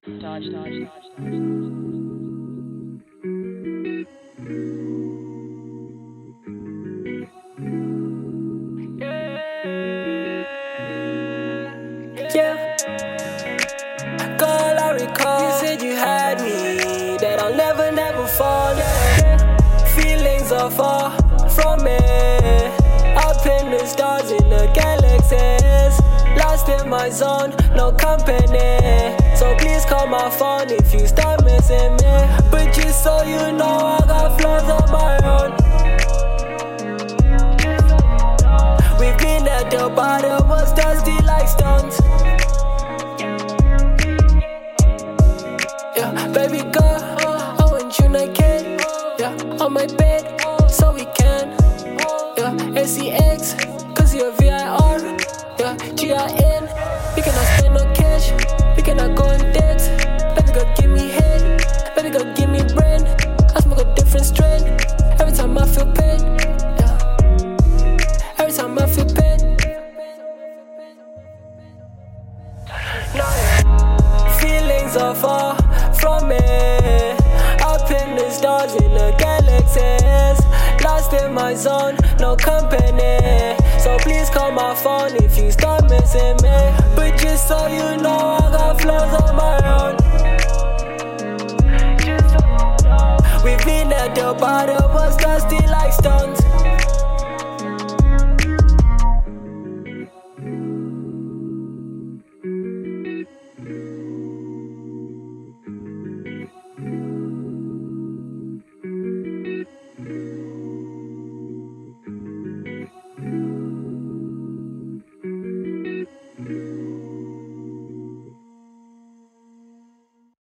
Yeah, girl, I recall you said you had me, that I'll never fall. Yeah. Feelings are far from me, up in the stars, in the galaxies, lost in my zone, no company. So please call my phone if you start missing me. But just so you know, I got flaws of my own. We've been at the bottom, was dusty like stones. Yeah, baby girl, I want you naked. Yeah, on my bed, so we can. Yeah, SEX, cause you're VIR. Yeah, GIN, we cannot spend no cash. We cannot go on dates. Baby girl, give me head. Baby girl, give me brain. I smoke a different strain. Every time I feel pain. Yeah, every time I feel pain. No, feelings are far from me, up in the stars, in the galaxies, lost in my zone, no company. So please call my phone if you start missing me. But just so you know, I got flaws of my own. We've been at the bottom, was dusty like stones.